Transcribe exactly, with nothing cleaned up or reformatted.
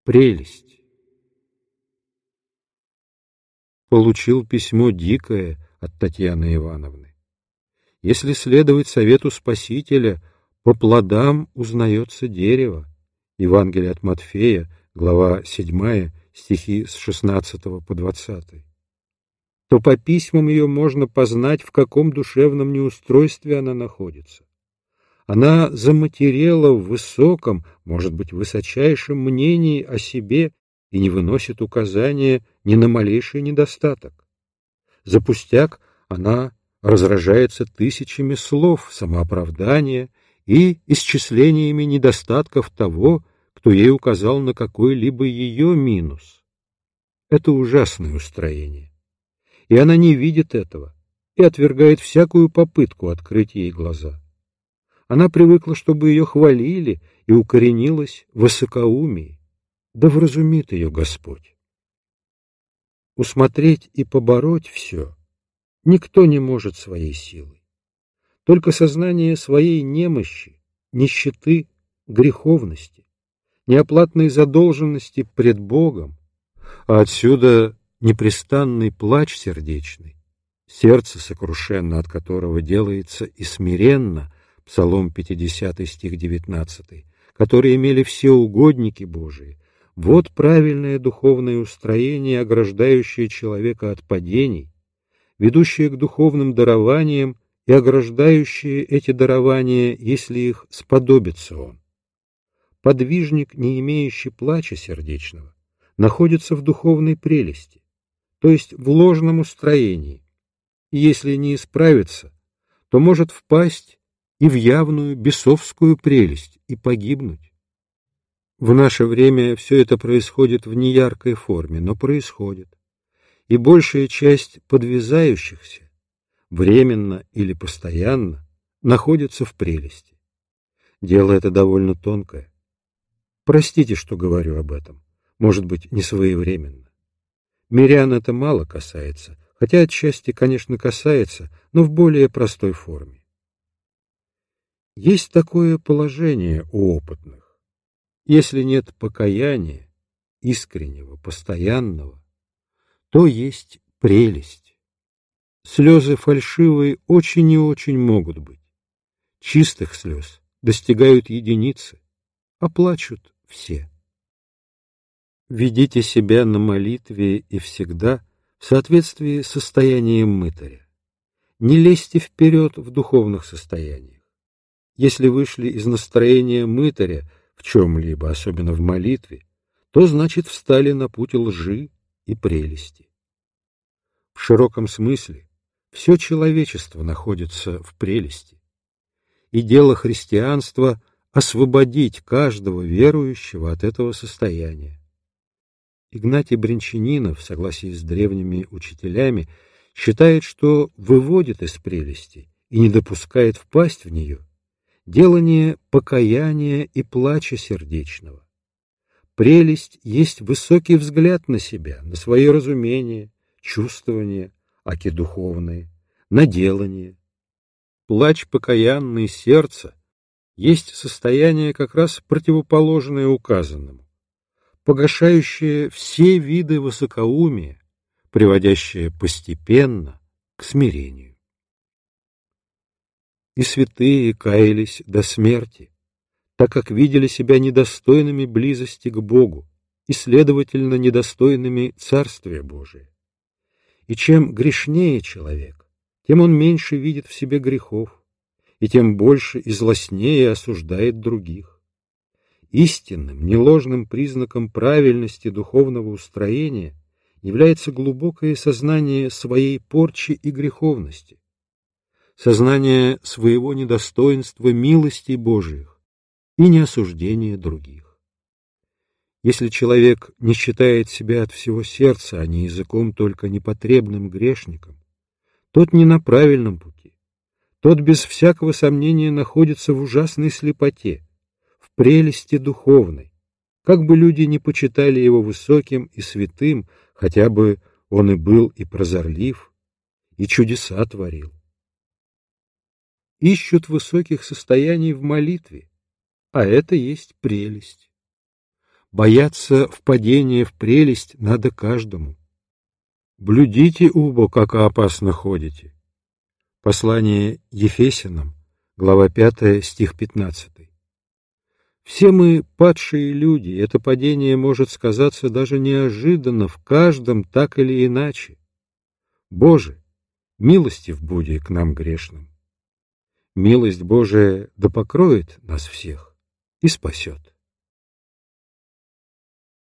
Прелесть. Получил письмо дикое от Татьяны Ивановны. Если следовать совету Спасителя, по плодам узнается дерево. Евангелие от Матфея, глава седьмая, стихи с шестнадцатого по двадцатый. То по письмам ее можно познать, в каком душевном неустройстве она находится. Она заматерела в высоком, может быть, высочайшем мнении о себе и не выносит указания ни на малейший недостаток. За пустяк она разражается тысячами слов самооправдания и исчислениями недостатков того, кто ей указал на какой-либо ее минус. Это ужасное устроение. И она не видит этого и отвергает всякую попытку открыть ей глаза. Она привыкла, чтобы ее хвалили, и укоренилась в высокоумии. Да вразумит ее Господь. Усмотреть и побороть все никто не может своей силой. Только сознание своей немощи, нищеты, греховности, неоплатной задолженности пред Богом, а отсюда непрестанный плач сердечный, сердце сокрушенно от которого делается и смиренно, Псалом пятидесятый, стих девятнадцатый, которые имели все угодники Божии, вот правильное духовное устроение, ограждающее человека от падений, ведущее к духовным дарованиям и ограждающее эти дарования, если их сподобится он. Подвижник, не имеющий плача сердечного, находится в духовной прелести, то есть в ложном устроении, и если не исправится, то может впасть и в явную бесовскую прелесть, и погибнуть. В наше время все это происходит в неяркой форме, но происходит, и большая часть подвязающихся, временно или постоянно, находится в прелести. Дело это довольно тонкое. Простите, что говорю об этом, может быть, не своевременно. Мирян это мало касается, хотя отчасти, конечно, касается, но в более простой форме. Есть такое положение у опытных. Если нет покаяния, искреннего, постоянного, то есть прелесть. Слезы фальшивые очень и очень могут быть. Чистых слез достигают единицы, а плачут все. Ведите себя на молитве и всегда в соответствии с состоянием мытаря. Не лезьте вперед в духовных состояниях. Если вышли из настроения мытаря в чем-либо, особенно в молитве, то, значит, встали на путь лжи и прелести. В широком смысле все человечество находится в прелести, и дело христианства — освободить каждого верующего от этого состояния. Игнатий Брянчанинов, в согласии с древними учителями, считает, что выводит из прелести и не допускает впасть в нее делание покаяния и плача сердечного. Прелесть есть высокий взгляд на себя, на свое разумение, чувствование, аки духовные, на делание. Плач покаянный сердца есть состояние как раз противоположное указанному, погашающее все виды высокоумия, приводящее постепенно к смирению. И святые каялись до смерти, так как видели себя недостойными близости к Богу и, следовательно, недостойными Царствия Божия. И чем грешнее человек, тем он меньше видит в себе грехов, и тем больше и злостнее осуждает других. Истинным, неложным признаком правильности духовного устроения является глубокое сознание своей порчи и греховности, сознание своего недостоинства милостей Божиих и неосуждение других. Если человек не считает себя от всего сердца, а не языком только непотребным грешником, тот не на правильном пути, тот без всякого сомнения находится в ужасной слепоте, в прелести духовной, как бы люди не почитали его высоким и святым, хотя бы он и был и прозорлив, и чудеса творил. Ищут высоких состояний в молитве, а это есть прелесть. Бояться впадения в прелесть надо каждому. Блюдите, убо, как опасно ходите. Послание Ефесянам, глава пятая, стих пятнадцатый. Все мы падшие люди, и это падение может сказаться даже неожиданно в каждом так или иначе. Боже, милостив буди к нам грешным. Милость Божия да покроет нас всех и спасет.